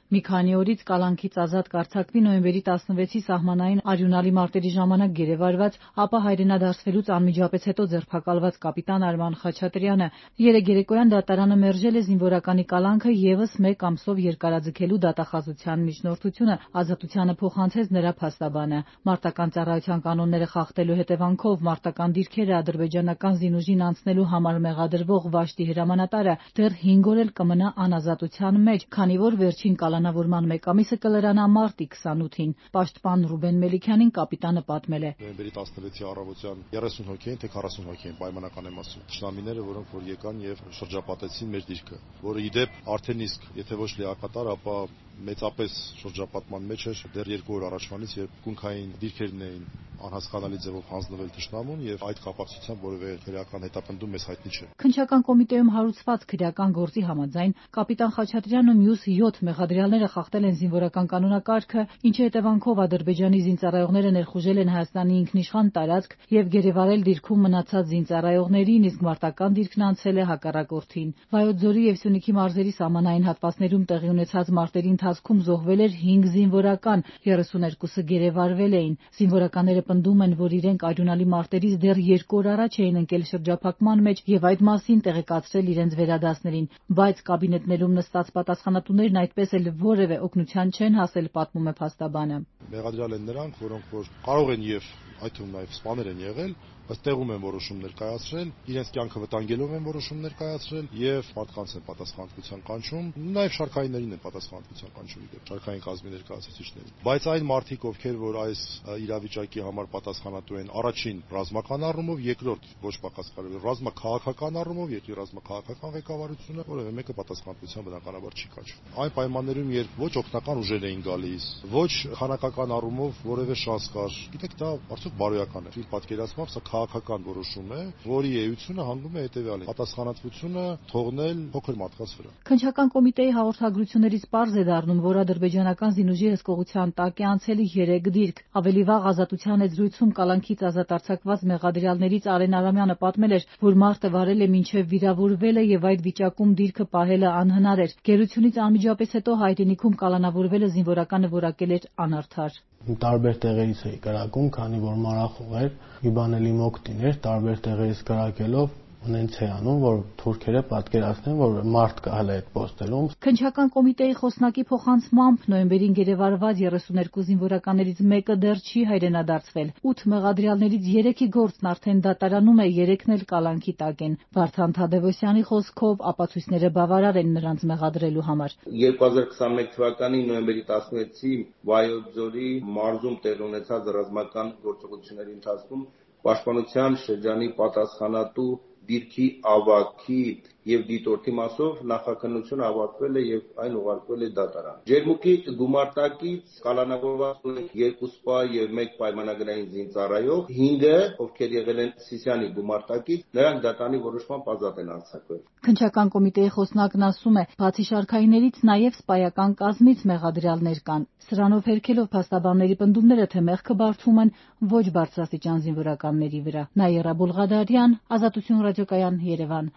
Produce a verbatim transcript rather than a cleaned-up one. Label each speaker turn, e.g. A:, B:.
A: Մի քանի օրից կալանքից ազատ կարձակվի նոյեմբերի տասնվեցի սահմանային արյունալի մարտերի ժամանակ գերեվարված, ապա հայրենադարձվելուց անմիջապես հետո ձերբակալված կապիտան Արման Խաչատրյանը։ Երեկ երեկոյան դատարանը մերժել է զինվորականի կալանքը ևս մեկ ամսով երկարաձգելու դատախազության միջնորդությունը, ազատությանը փոխանցեց նրա փաստաբանը։ Մարտական ծառայության կանոնները խախտելու հետևանքով մարտական դիրքերը ադրբեջանական զինուժին անցնելու համար մեղադրվող Վաշտի հրամանատարը դեռ հինգ օր էլ կմնա անազատության մեջ, քանի որ վերջին կալանավորման մեկ ամիսը կլրանա մարտի քսանութին։ Պաշտպան Ռուբեն Մելիքյանին կապիտանը պատմել է.
B: Նոյեմբերի տասնվեցի առավոտյան երեսուն հոգի էին, թե քառասուն հոգի էին, պայմանական եմ ասում։ Թշնամիները, որոնք որ եկան եւ շրջապատեցին մեր դիրքը, որը ի դեպ արդեն իսկ, եթե ոչ լիակատար, ապա մեծապես շրջապատման մեջ էր դեռ երկու օր առաջվանից, երբ կունքային դիրքերն էին անհասկանալի ձևով հանձնվել թշնամուն եւ այդ կապակցությամբ որևէ քրեական հետապնդում մեզ հայտնի չէ։
A: Քննչական կոմիտեում հարուցված քրեական գործի համաձայն կապիտան Խաչատրյանն ու մյուս յոթ մեղադրյալները խախտել են զինվորական կանոնակարգը, ինչի հետևանքով Ադրբեջանի զինծառայողները ներխուժել են Հայաստանի ինքնիշխան տարածք եւ գերեվարել դիրքում մնացած զինծառայողներին, իսկ մարտական դիրքն անցել է հակառակորդին։ Վայոց ձորի եւ Սյունիքի մարզերի սահմանային հատվածներում տեղի ունեցած մարտերի ընթացքում զոհվել էր հինգ զինվորական, երեսուներկուսը գերեվարվել էին։ Զինվորականները պնդում են, որ իրենք արյունալի մարտերից դեռ երկու օր առաջ էին ընկել շրջափակման մեջ եւ այդ մասին տեղեկացրել իրենց վերադասներին, բայց կաբինետներում նստած պատասխանատուներն այդպես էլ որևէ օգնության չեն հասել, պատմում է փաստաբանը։
B: Մեղադրյալ են նրանք, որոնք որ կարող են եւ այդ թվում նաեւ սպաներ են եղել, բայց տեղում են որոշումներ կայացրել, իրենց կյանքը վտանգելով են որոշումներ կայացրել եւ մարդկանց են պատասխանատվության կանչում, նաեւ շարքայիններին են պատասխանատվության կանչում, շարքային կազմի ներկայացուցիչներին։ Բայց այն մարդիկ, ովքեր որ այս իրավիճակի համար պատասխանատու են, առաջին ռազմական առումով, երկրորդ ոչ պակաս կարևոր ռազմաքաղաքական առումով, երկրի ռազմաքաղաքական ղեկավարությունը, որևէ մեկը պատասխանատվության բնականաբար չի կանչվում։ Այն պայմաններում, երբ ոչ օգնական ուժեր էին գալիս, ոչ քանակական առումով որևէ շանս կար, գիտեք, դա արդյոք բարոյական է։ Իր պատկերացմամբ սա քաղաքական որոշում է, որի էությունը հանգում է հետևյալին՝ պատասխանատվությունը թողնել փոքր մարդկանց վրա։
A: Քննչական կոմիտեի հաղորդագրություններից պարզ է դառնում, որ ադրբեջանական զինուժի հսկողության տակ է անցել երեք դիրք։ Ավելի վաղ Ազատության եզրույցում կալանքից ազատ արձակված մեղադրյալներից Արեն Արամյանը պատմել էր, որ մարտը վարել է մինչև վիրավորվելը եւ այդ վիճակում դիրքը պահելը անհնար էր։ Գերությունից անմիջապես հետո հայրենիքում կալանավորվելը զինվորականը որակել էր անարդար։
C: Տարբեր տեղերից էի կրակում, քանի որ մարախող էր, մի բան էլի մոկտին էր, տարբեր տեղերից կրակելով ունենց է անում, որ թուրքերը պատկերացնեն, որ մարդ կա հələ այդ պոստելում։
A: Քննչական կոմիտեի խոսնակի փոխանցմամբ նոյեմբերին գերեվարված երեսուներկու զինվորականներից մեկը դեռ չի հայրենադարձվել։ ութ մեղադրյալներից երեքի գործն արդեն դատարանում է, երեքն էլ կալանքի տակ են։ Վարդան Թադևոսյանի խոսքով ապացույցները բավարար են նրանց մեղադրելու համար։
D: երկու հազար քսաներկու թվականի նոյեմբերի տասնվեցի Վայոց ձորի մարզում տեղի ունեցած ռազմական գործողությունների ընթացքում պաշտպանության շրջանի պատասխանատու դիրքի ավագի եւ դիտորդի մասով նախաքննությունը ավարտվել է եւ այն ուղարկվել է դատարան։ Ջերմուկի գումարտակից կալանավորված ունենք երկու սպա եւ մեկ պայմանագրային զինծառայող, հինգը, ովքեր եղել են Սիսիանի գումարտակից, նրանք դատարանի որոշմամբ ազատ են արձակվել։
A: Քննչական կոմիտեի խոսնակն ասում է, բացի շարքայիններից նաեւ սպայական կազմից մեղադրյալներ կան։ Սրանով հերքելով փաստաբանների պնդումները, թե մեղքը բարդվում են ոչ բարձրաստիճան զինվորականների վրա։ Նաիրա Բուլղադարյան, Ազատություն ռադիոկայան, Երևան։